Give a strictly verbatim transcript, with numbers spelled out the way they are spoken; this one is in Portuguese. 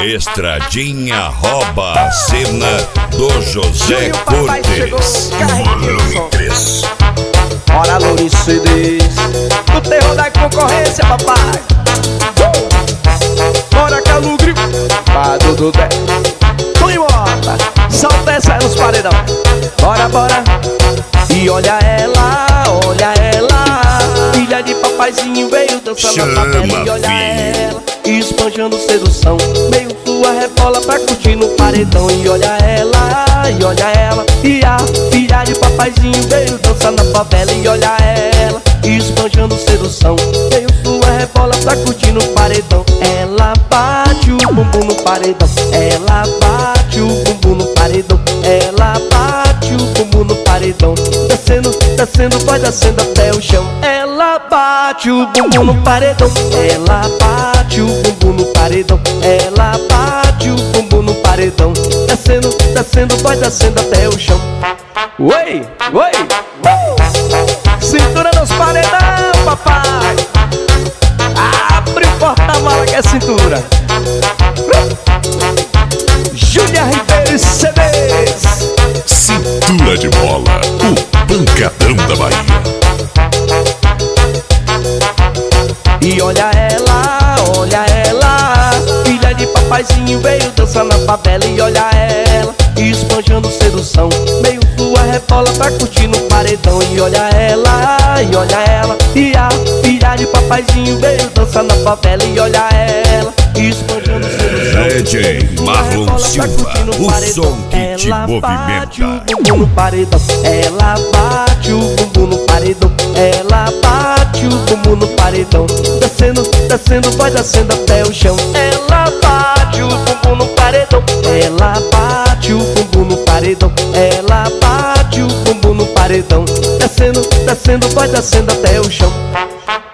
Estradinha rouba a cena do José Cortez. Volume três. Bora, Louris C Ds, o terror da concorrência, papai. uh! Bora, Calugri, Pado do Dé, põe bota, solta essa nos paredão. Bora, bora, e olha ela, olha ela, filha de papaizinho veio dançando na favela. E olha ela, esbanjando sedução, meio sua rebola pra curtir no paredão. E olha ela, e olha ela, e a filha de papaizinho veio dançar na favela. E olha ela, esbanjando sedução, meio sua rebola pra curtir no paredão. Ela bate o bumbum no paredão, ela bate o bumbum no paredão, ela bate o bumbum no paredão. Descendo, descendo, vai descendo até o chão. Ela bate o bumbum no paredão, ela bate o bumbum no paredão, ela bate o bumbum no paredão. Descendo, descendo, vai descendo até o chão. Oi, oi, uh! Cintura nos paredão, papai. Abre o porta-mala que é cintura. uh! Júlia Ribeiro e C Ds. Cintura de bola, o pancadão da Bahia. E olha ela, olha ela, filha de papaizinho veio dançar na favela. E olha ela, esbanjando sedução, meio sua rebola pra curtir no paredão. E olha ela, e olha ela, e a filha de papaizinho veio dançar na favela. E olha ela, esbanjando sedução, D J Marlon Silva, o som que te ela bate o movimenta. bumbum no paredão, ela bate o bumbum no paredão, ela bate o bumbum no paredão. Descendo, descendo, vai descendo até o chão. Ela bate o bumbum no paredão, ela bate o bumbum no paredão, ela bate o bumbum no paredão. Descendo, descendo, vai descendo até o chão.